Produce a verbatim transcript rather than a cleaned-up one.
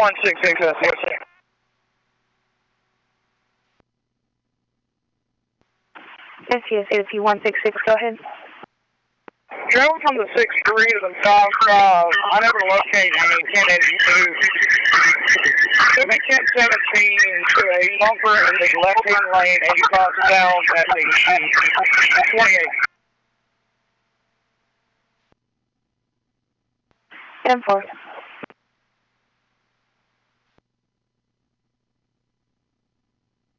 one six six, that's what's it. Yes, yes, it's one six six, go ahead. Travel from the six three to the south, uh, unable to locate any ten eighty-two. Took me ten seventeen to a bumper in the left-hand lane, eighty-five south at the twenty-eight. ten four.